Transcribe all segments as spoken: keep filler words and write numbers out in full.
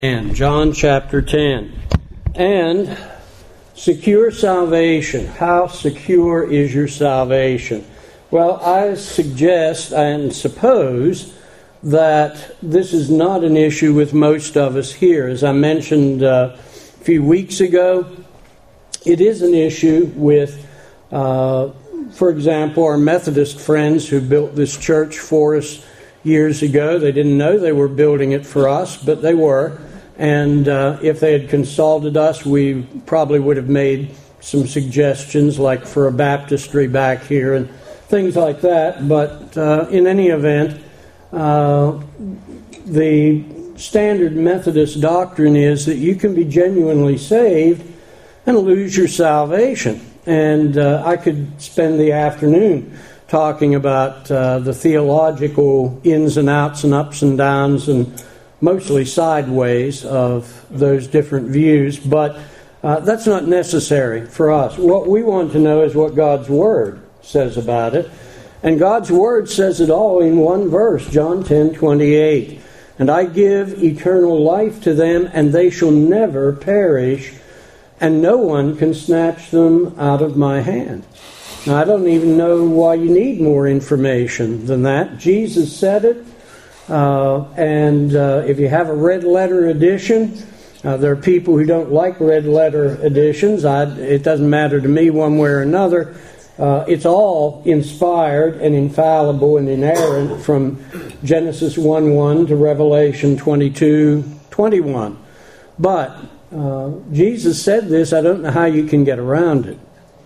And John chapter ten. And secure salvation. How secure is your salvation? Well, I suggest and suppose that this is not an issue with most of us here. As I mentioned uh, a few weeks ago, it is an issue with, uh, for example, our Methodist friends who built this church for us years ago. They didn't know they were building it for us, but they were. And uh, if they had consulted us, we probably would have made some suggestions, like for a baptistry back here and things like that. But uh, in any event, uh, the standard Methodist doctrine is that you can be genuinely saved and lose your salvation. And uh, I could spend the afternoon talking about uh, the theological ins and outs and ups and downs and mostly sideways of those different views, but uh, that's not necessary for us. What we want to know is what God's Word says about it. And God's Word says it all in one verse, John ten twenty-eight. And I give eternal life to them, and they shall never perish, and no one can snatch them out of my hand. Now, I don't even know why you need more information than that. Jesus said it. Uh, and uh, if you have a red letter edition, uh, there are people who don't like red letter editions. I, it doesn't matter to me one way or another. Uh, it's all inspired and infallible and inerrant from Genesis one one to Revelation twenty-two twenty-one. But uh, Jesus said this. I don't know how you can get around it.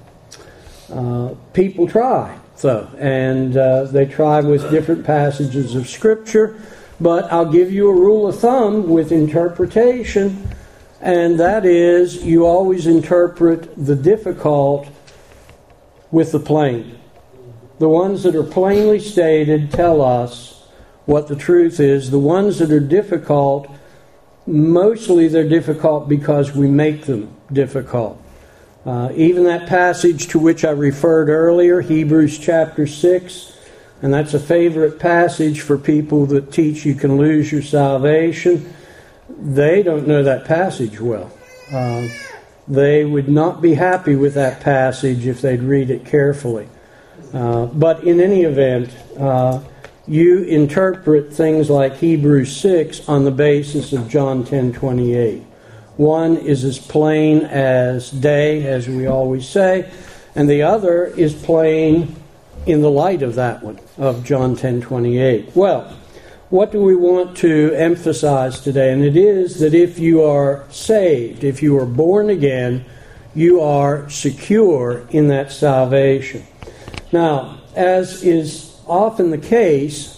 Uh, people try. So, and uh, they try with different passages of Scripture, but I'll give you a rule of thumb with interpretation, and that is you always interpret the difficult with the plain. The ones that are plainly stated tell us what the truth is. The ones that are difficult, mostly they're difficult because we make them difficult. Uh, even that passage to which I referred earlier, Hebrews chapter six, and that's a favorite passage for people that teach you can lose your salvation. They don't know that passage well. Uh, they would not be happy with that passage if they'd read it carefully. Uh, but in any event, uh, you interpret things like Hebrews six on the basis of John ten twenty-eight. One is as plain as day, as we always say, and the other is plain in the light of that one, of John ten twenty-eight. Well, what do we want to emphasize today? And it is that if you are saved, if you are born again, you are secure in that salvation. Now, as is often the case,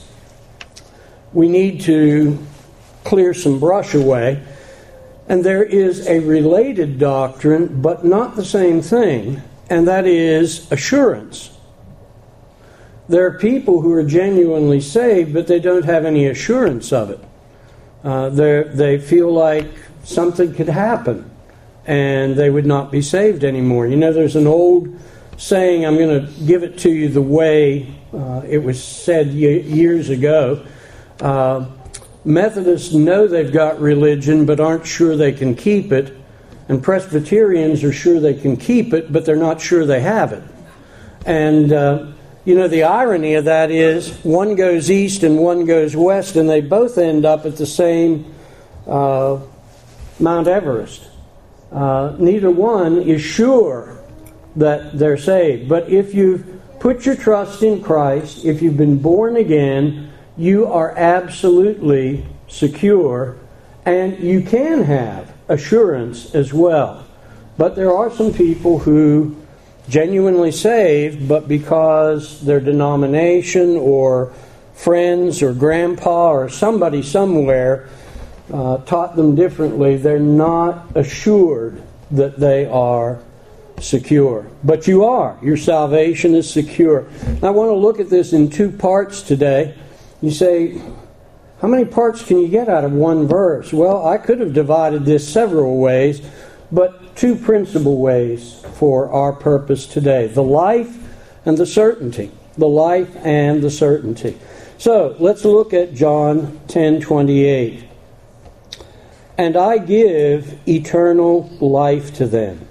we need to clear some brush away. And there is a related doctrine, but not the same thing, and that is assurance. There are people who are genuinely saved, but they don't have any assurance of it. Uh, they feel like something could happen, and they would not be saved anymore. You know, there's an old saying, I'm going to give it to you the way uh, it was said years ago. Uh, Methodists know they've got religion but aren't sure they can keep it, and Presbyterians are sure they can keep it but they're not sure they have it. And uh, you know, the irony of that is one goes east and one goes west, and they both end up at the same uh, Mount Everest. Uh, neither one is sure that they're saved. But if you've put your trust in Christ, if you've been born again, you are absolutely secure, and you can have assurance as well. But there are some people who genuinely saved, but because their denomination or friends or grandpa or somebody somewhere uh, taught them differently, they're not assured that they are secure. But you are. Your salvation is secure. I want to look at this in two parts today. You say, how many parts can you get out of one verse? Well, I could have divided this several ways, but two principal ways for our purpose today. The life and the certainty. The life and the certainty. So, let's look at John ten twenty-eight. and I give eternal life to them.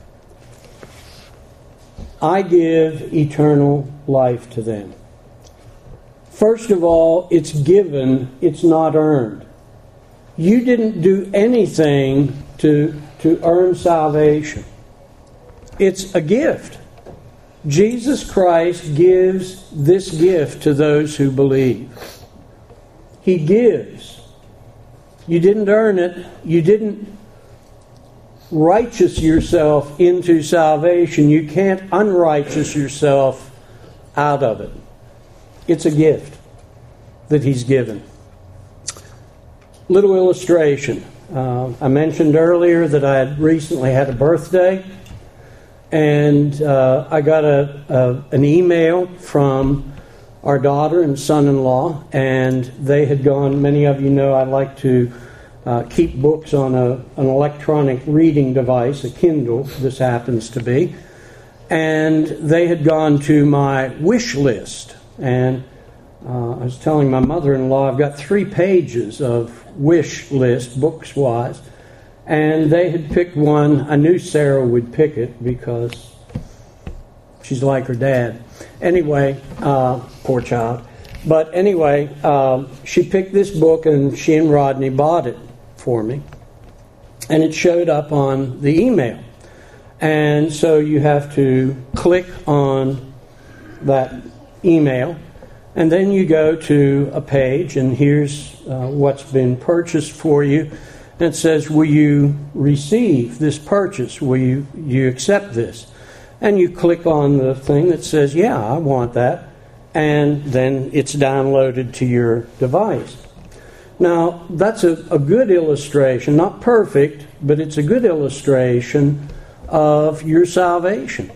I give eternal life to them. First of all, it's given, it's not earned. You didn't do anything to, to earn salvation. It's a gift. Jesus Christ gives this gift to those who believe. He gives. You didn't earn it. You didn't righteous yourself into salvation. You can't unrighteous yourself out of it. It's a gift that He's given. Little illustration. Uh, I mentioned earlier that I had recently had a birthday, and uh, I got a, a an email from our daughter and son-in-law, and they had gone. Many of you know I like to uh, keep books on a an electronic reading device, a Kindle. This happens to be, and they had gone to my wish list. And uh, I was telling my mother-in-law, I've got three pages of wish list, books-wise, and they had picked one. I knew Sarah would pick it because she's like her dad. Anyway, uh, poor child. But anyway, uh, she picked this book, and she and Rodney bought it for me. And it showed up on the email. And so you have to click on that email, and then you go to a page, and here's uh, what's been purchased for you. And it says, will you receive this purchase? Will you, you accept this? And you click on the thing that says, yeah, I want that. And then it's downloaded to your device. Now, that's a, a good illustration, not perfect, but it's a good illustration of your salvation.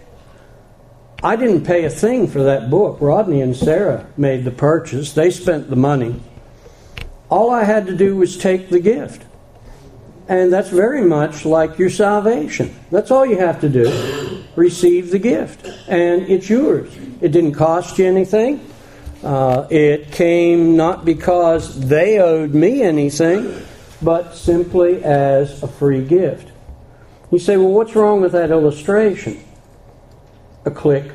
I didn't pay a thing for that book. Rodney and Sarah made the purchase. They spent the money. All I had to do was take the gift. And that's very much like your salvation. That's all you have to do. Receive the gift. And it's yours. It didn't cost you anything. Uh, it came not because they owed me anything, but simply as a free gift. You say, well, what's wrong with that illustration? A click.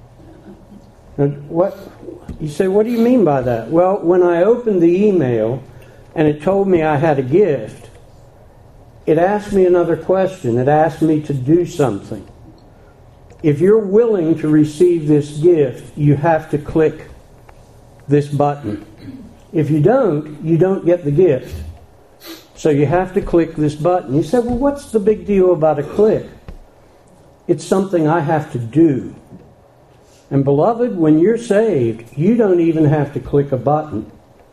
And what you say, what do you mean by that? Well, when I opened the email and it told me I had a gift, it asked me another question. It asked me to do something. If you're willing to receive this gift, you have to click this button. If you don't, you don't get the gift. So you have to click this button. You say, well, what's the big deal about a click? It's something I have to do. And beloved, when you're saved, you don't even have to click a button.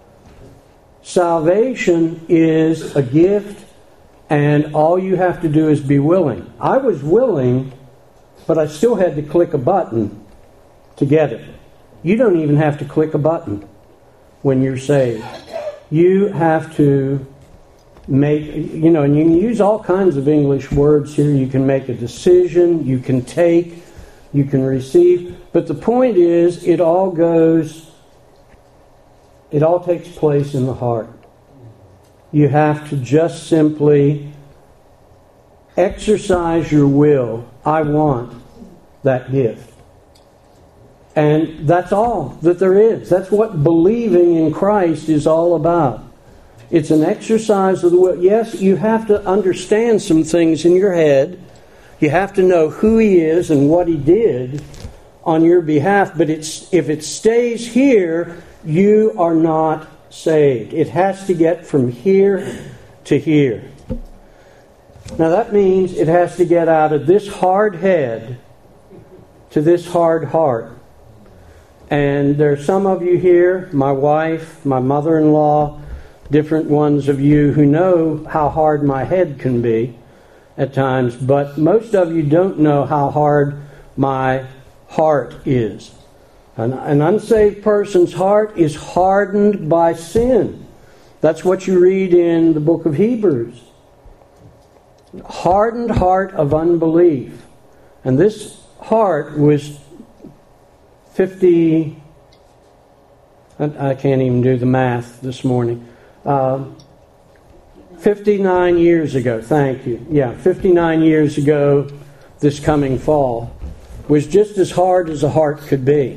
Salvation is a gift, and all you have to do is be willing. I was willing, but I still had to click a button to get it. You don't even have to click a button when you're saved. You have to make, you know, and you can use all kinds of English words here. You can make a decision, you can take, you can receive. But the point is, it all goes, it all takes place in the heart. You have to just simply exercise your will. I want that gift. And that's all that there is. That's what believing in Christ is all about. It's an exercise of the will. Yes, you have to understand some things in your head. You have to know who He is and what He did on your behalf. But it's if it stays here, you are not saved. It has to get from here to here. Now that means it has to get out of this hard head to this hard heart. And there's some of you here, my wife, my mother-in-law, different ones of you who know how hard my head can be at times, but most of you don't know how hard my heart is. An, an unsaved person's heart is hardened by sin. That's what you read in the book of Hebrews. Hardened heart of unbelief. And this heart was fifty, I, I can't even do the math this morning. Uh, fifty-nine years ago, thank you. Yeah, fifty-nine years ago, this coming fall, was just as hard as a heart could be.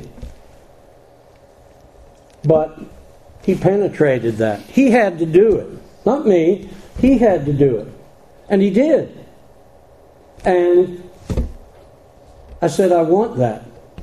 But he penetrated that. He had to do it. Not me. He had to do it. And he did. And I said, I want that.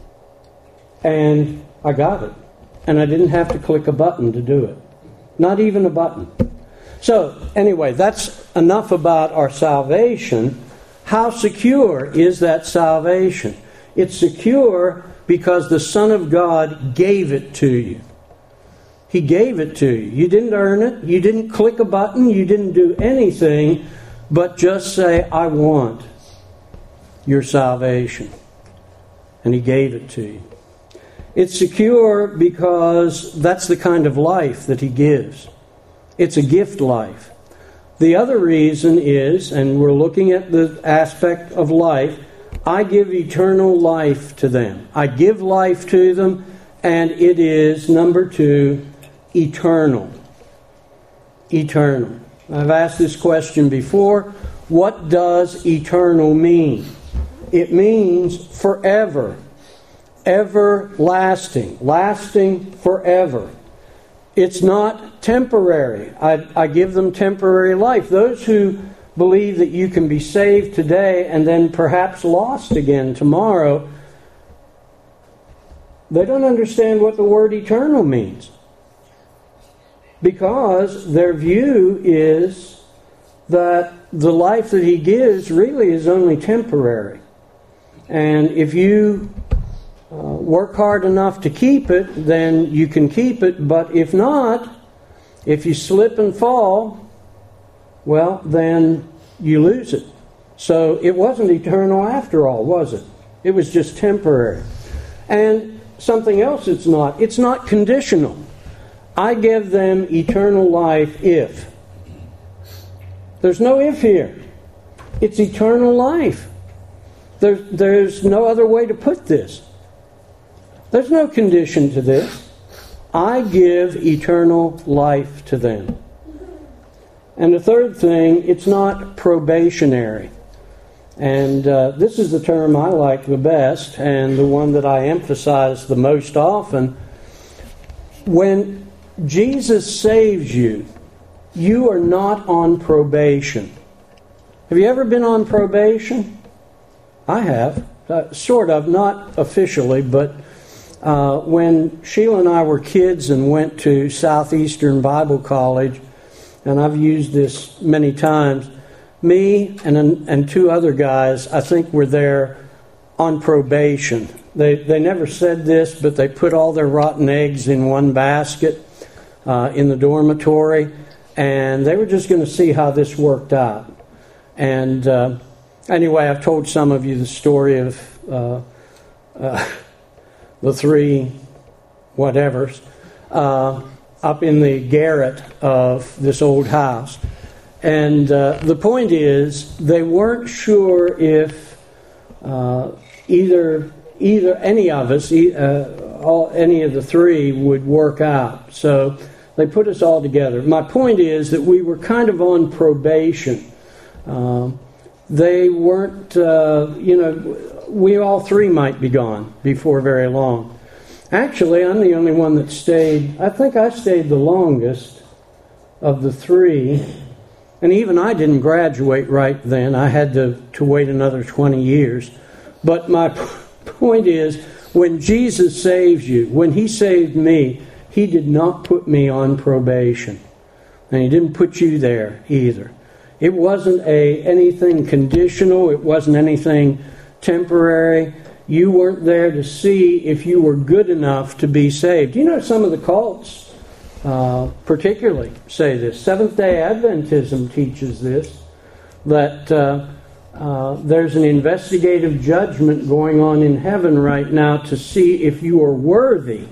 And I got it. And I didn't have to click a button to do it. Not even a button. So, anyway, that's enough about our salvation. How secure is that salvation? It's secure because the Son of God gave it to you. He gave it to you. You didn't earn it. You didn't click a button. You didn't do anything but just say, I want your salvation. And He gave it to you. It's secure because that's the kind of life that He gives. It's a gift life. The other reason is, and we're looking at the aspect of life, I give eternal life to them. I give life to them, and it is, number two, eternal. Eternal. I've asked this question before. What does eternal mean? It means forever. Everlasting. Lasting forever. It's not temporary. I, I give them temporary life. Those who believe that you can be saved today and then perhaps lost again tomorrow, they don't understand what the word eternal means. Because their view is that the life that He gives really is only temporary. And if you uh, work hard enough to keep it, then you can keep it. But if not, if you slip and fall, well, then you lose it. So it wasn't eternal after all, was it? It was just temporary. And something else it's not. It's not conditional. I give them eternal life if. There's no if here. It's eternal life. There, there's no other way to put this. There's no condition to this. I give eternal life to them. And the third thing, it's not probationary. And uh, this is the term I like the best and the one that I emphasize the most often. When Jesus saves you, you are not on probation. Have you ever been on probation? I have. Uh, sort of, not officially, but uh, when Sheila and I were kids and went to Southeastern Bible College, and I've used this many times, me and and two other guys, I think, were there on probation. They they never said this, but they put all their rotten eggs in one basket uh, in the dormitory, and they were just going to see how this worked out. And uh, anyway, I've told some of you the story of uh, uh, the three whatevers uh, up in the garret of this old house. And uh, the point is, they weren't sure if uh, either either any of us, uh, all, any of the three, would work out. So they put us all together. My point is that we were kind of on probation. Um, they weren't, uh, you know, we all three might be gone before very long. Actually, I'm the only one that stayed. I think I stayed the longest of the three. And even I didn't graduate right then. I had to, to wait another twenty years. But my point is, when Jesus saves you, when He saved me, He did not put me on probation. And He didn't put you there either. It wasn't a anything conditional. It wasn't anything temporary. You weren't there to see if you were good enough to be saved. You know, some of the cults Uh, particularly say this. Seventh-day Adventism teaches this, that uh, uh, there's an investigative judgment going on in heaven right now to see if you are worthy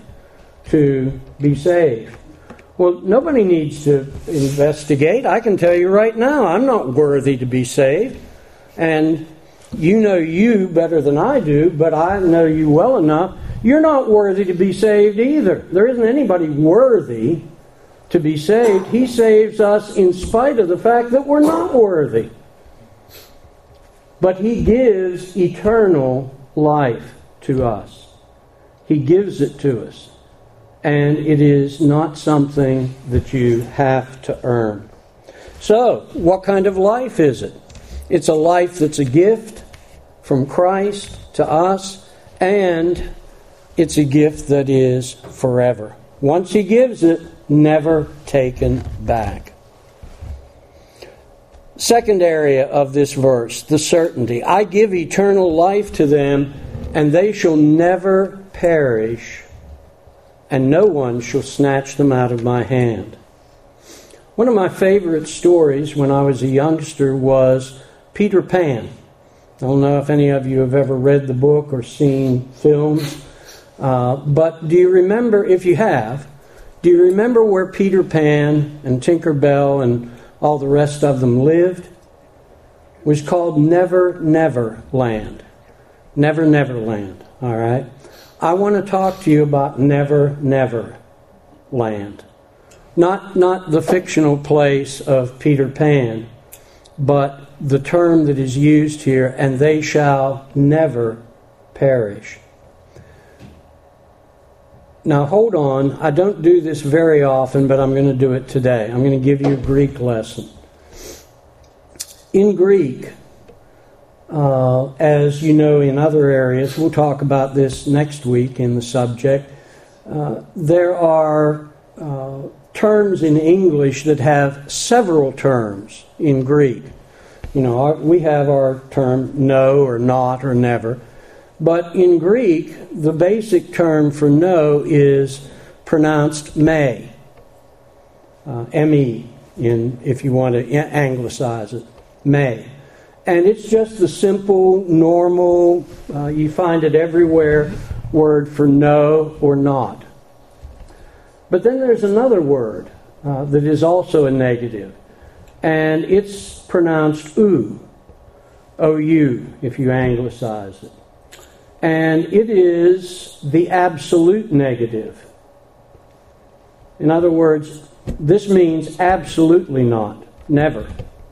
to be saved. Well, nobody needs to investigate. I can tell you right now, I'm not worthy to be saved. And you know you better than I do, but I know you well enough. You're not worthy to be saved either. There isn't anybody worthy to be saved. He saves us in spite of the fact that we're not worthy. But He gives eternal life to us. He gives it to us. And it is not something that you have to earn. So, what kind of life is it? It's a life that's a gift from Christ to us, and it's a gift that is forever. Once He gives it, never taken back. Second area of this verse, the certainty. I give eternal life to them, and they shall never perish, and no one shall snatch them out of my hand. One of my favorite stories when I was a youngster was Peter Pan. I don't know if any of you have ever read the book or seen films, uh, but do you remember, if you have, do you remember where Peter Pan and Tinker Bell and all the rest of them lived? It was called Never Never Land. Never Never Land, all right? I want to talk to you about Never Never Land. Not, not the fictional place of Peter Pan, but the term that is used here, and they shall never perish. Now hold on, I don't do this very often, but I'm going to do it today. I'm going to give you a Greek lesson. In Greek, uh, as you know in other areas, we'll talk about this next week in the subject, uh, there are uh, terms in English that have several terms in Greek. You know, our, we have our term no or not or never. But in Greek, the basic term for no is pronounced me. Uh, M E, in, if you want to anglicize it. Me. And it's just the simple, normal, uh, you find it everywhere, word for no or not. But then there's another word uh, that is also a negative. And it's pronounced ou. O U, if you anglicize it. And it is the absolute negative. In other words, this means absolutely not, never.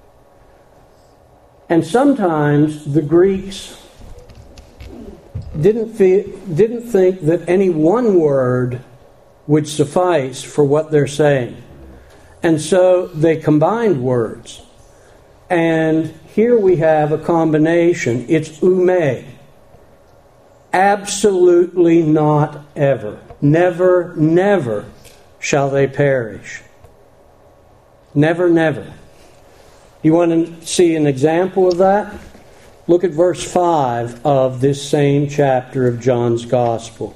And sometimes the Greeks didn't, feel, didn't think that any one word would suffice for what they're saying. And so they combined words. And here we have a combination. It's ume. Absolutely not ever. Never, never shall they perish. Never, never. You want to see an example of that? Look at verse five of this same chapter of John's Gospel.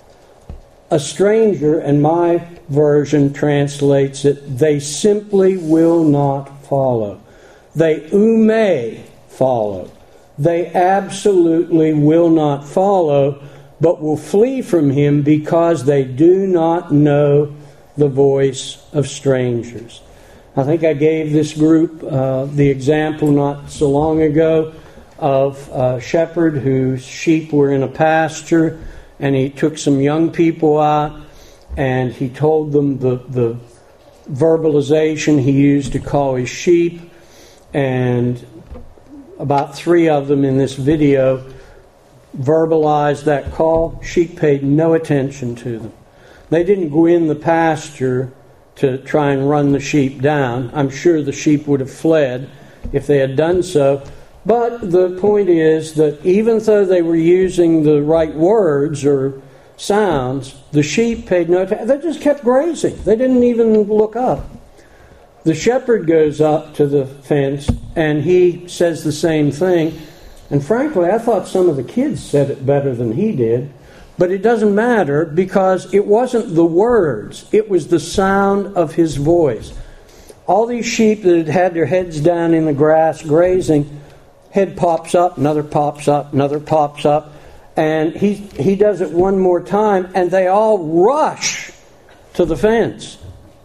A stranger, and my version translates it, they simply will not follow. They ume follow. They absolutely will not follow, but will flee from him because they do not know the voice of strangers. I think I gave this group uh, the example not so long ago of a shepherd whose sheep were in a pasture, and he took some young people out and he told them the, the verbalization he used to call his sheep, and about three of them in this video verbalized that call. Sheep paid no attention to them. They didn't go in the pasture to try and run the sheep down. I'm sure the sheep would have fled if they had done so. But the point is that even though they were using the right words or sounds, the sheep paid no attention. They just kept grazing. They didn't even look up. The shepherd goes up to the fence and he says the same thing. And frankly, I thought some of the kids said it better than he did. But it doesn't matter because it wasn't the words. It was the sound of his voice. All these sheep that had had their heads down in the grass grazing, head pops up, another pops up, another pops up. And he, he does it one more time and they all rush to the fence.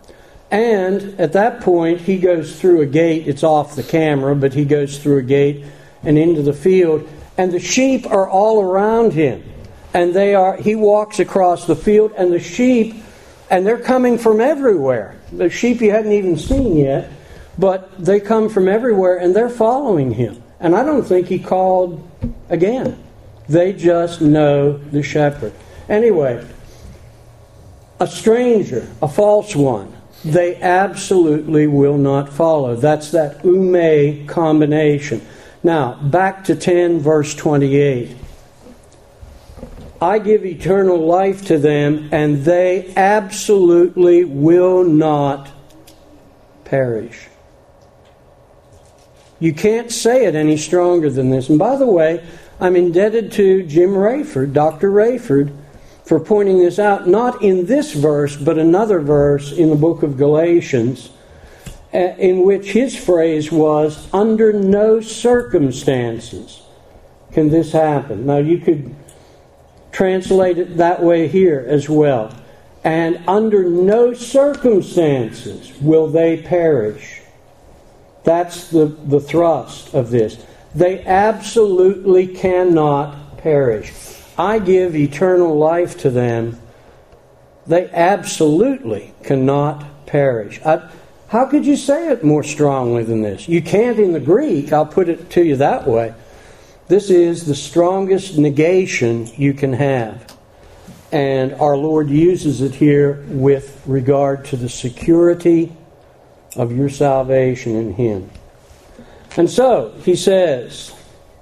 And at that point, he goes through a gate. It's off the camera, but he goes through a gate and into the field. And the sheep are all around him. And they are. He walks across the field, and the sheep, and they're coming from everywhere. the sheep he hadn't even seen yet, but they come from everywhere and they're following him. And I don't think he called again. They just know the shepherd. Anyway, a stranger, a false one, they absolutely will not follow. That's that ume combination. Now, back to ten, verse twenty-eight. I give eternal life to them, and they absolutely will not perish. You can't say it any stronger than this. And by the way, I'm indebted to Jim Rayford, Doctor Rayford, for pointing this out, not in this verse, but another verse in the book of Galatians, in which his phrase was, under no circumstances can this happen. Now, you could translate it that way here as well. And under no circumstances will they perish. That's the, the thrust of this. They absolutely cannot perish. I give eternal life to them. They absolutely cannot perish. I, how could you say it more strongly than this? You can't in the Greek. I'll put it to you that way. This is the strongest negation you can have. And our Lord uses it here with regard to the security of your salvation in Him. And so, He says,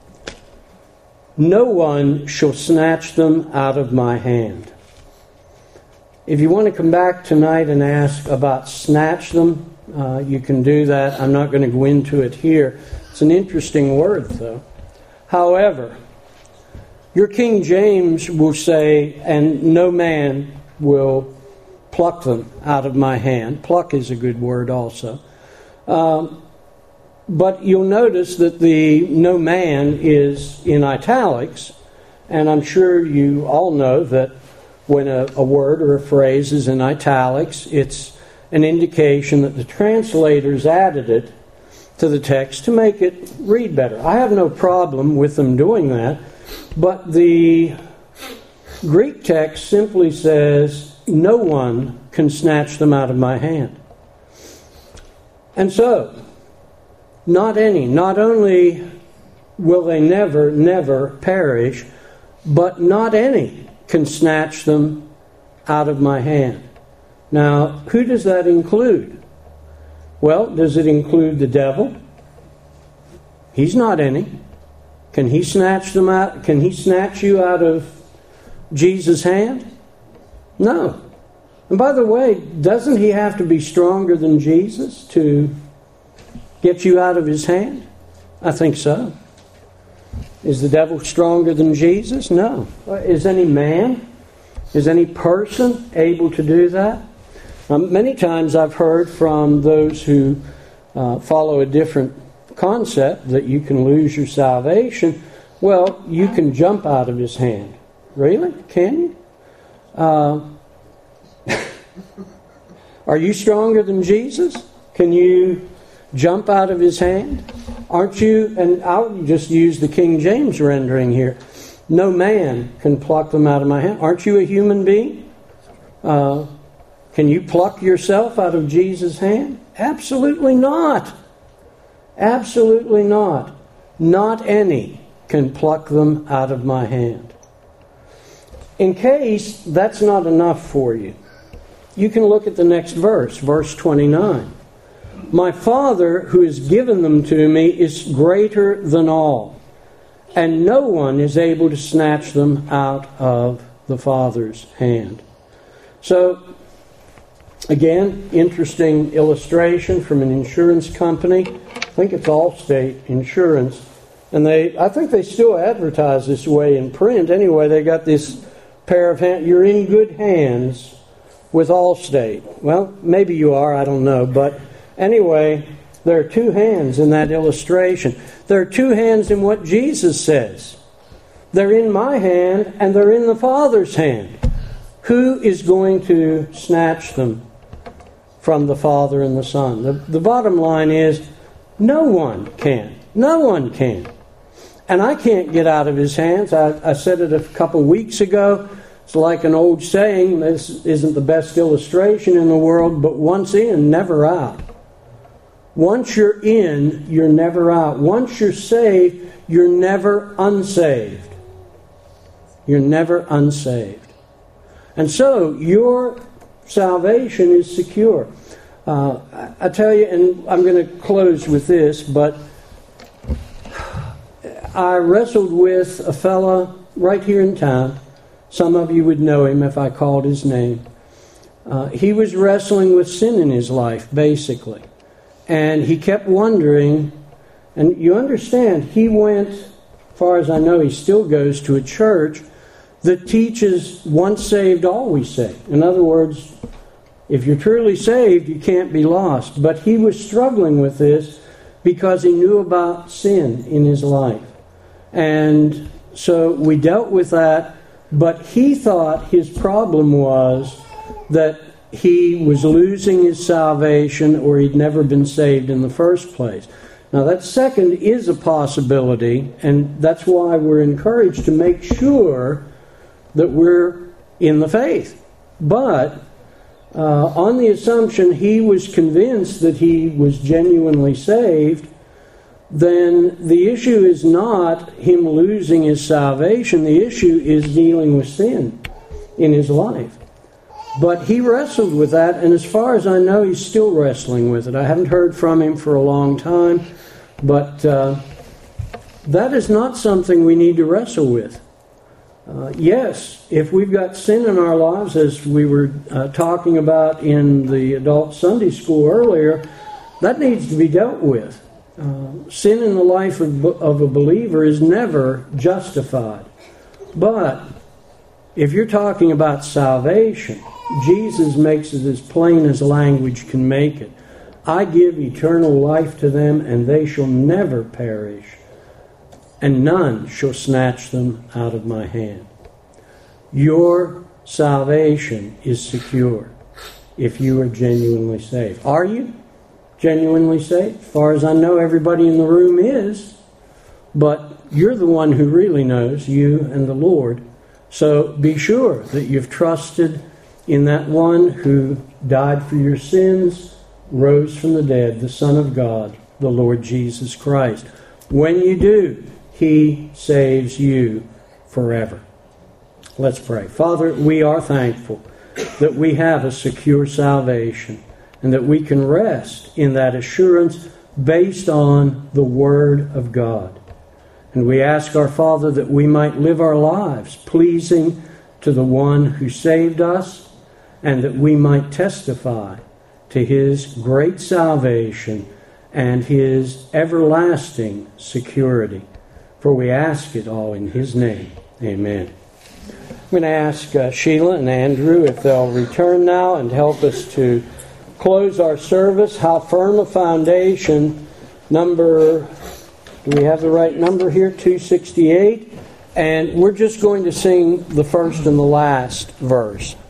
no one shall snatch them out of my hand. If you want to come back tonight and ask about snatch them, uh, you can do that. I'm not going to go into it here. It's an interesting word, though. However, your King James will say, and no man will pluck them out of my hand. Pluck is a good word also. Um, but you'll notice that the no man is in italics, and I'm sure you all know that when a, a word or a phrase is in italics, it's an indication that the translators added it to the text to make it read better. I have no problem with them doing that, but the Greek text simply says, no one can snatch them out of my hand. And so, not any, not only will they never, never perish, but not any can snatch them out of my hand. Now, who does that include? Well, does it include the devil? He's not any. Can he snatch them out? Can he snatch you out of Jesus' hand? No. And by the way, doesn't he have to be stronger than Jesus to get you out of his hand? I think so. Is the devil stronger than Jesus? No. Is any man, is any person able to do that? Um, many times I've heard from those who uh, follow a different concept that you can lose your salvation. Well, you can jump out of his hand. Really? Can you? Uh, are you stronger than Jesus? Can you jump out of his hand? Aren't you? And I'll just use the King James rendering here. No man can pluck them out of my hand. Aren't you a human being? Uh, can you pluck yourself out of Jesus' hand? Absolutely not. Absolutely not. Not any can pluck them out of my hand. In case that's not enough for you, you can look at the next verse, verse twenty-nine. My Father who has given them to me is greater than all, and no one is able to snatch them out of the Father's hand. So, again, interesting illustration from an insurance company. I think it's Allstate Insurance. And they, I think they still advertise this way in print. Anyway, they got this pair of hands. You're in good hands with Allstate. Well, maybe you are, I don't know. But anyway, there are two hands in that illustration. There are two hands in what Jesus says. They're in my hand and they're in the Father's hand. Who is going to snatch them from the Father and the Son? The, the bottom line is, no one can. No one can. And I can't get out of his hands. I, I said it a couple weeks ago. It's like an old saying, this isn't the best illustration in the world, but once in, never out. Once you're in, you're never out. Once you're saved, you're never unsaved. You're never unsaved. And so, your salvation is secure. Uh, I tell you, and I'm going to close with this, but I wrestled with a fella right here in town. Some of you would know him if I called his name. Uh, he was wrestling with sin in his life, basically. And he kept wondering, and you understand, he went, as far as I know, he still goes to a church that teaches once saved, always saved. In other words, if you're truly saved, you can't be lost. But he was struggling with this because he knew about sin in his life. And so we dealt with that, but he thought his problem was that he was losing his salvation or he'd never been saved in the first place. Now that second is a possibility, and that's why we're encouraged to make sure that we're in the faith. But uh, on the assumption he was convinced that he was genuinely saved, then the issue is not him losing his salvation. The issue is dealing with sin in his life. But he wrestled with that, and as far as I know, he's still wrestling with it. I haven't heard from him for a long time, but uh, that is not something we need to wrestle with. Uh, yes, if we've got sin in our lives, as we were uh, talking about in the adult Sunday school earlier, that needs to be dealt with. Uh, sin in the life of, of a believer is never justified. But if you're talking about salvation, Jesus makes it as plain as language can make it. I give eternal life to them, and they shall never perish, and none shall snatch them out of my hand. Your salvation is secure if you are genuinely saved. Are you genuinely saved? As far as I know, everybody in the room is, but you're the one who really knows, you and the Lord. So be sure that you've trusted in that one who died for your sins, rose from the dead, the Son of God, the Lord Jesus Christ. When you do, He saves you forever. Let's pray. Father, we are thankful that we have a secure salvation and that we can rest in that assurance based on the Word of God. And we ask our Father that we might live our lives pleasing to the one who saved us, and that we might testify to His great salvation and His everlasting security. For we ask it all in His name. Amen. I'm going to ask uh, Sheila and Andrew if they'll return now and help us to close our service. How Firm a Foundation, number, do we have the right number here? two sixty-eight. And we're just going to sing the first and the last verse.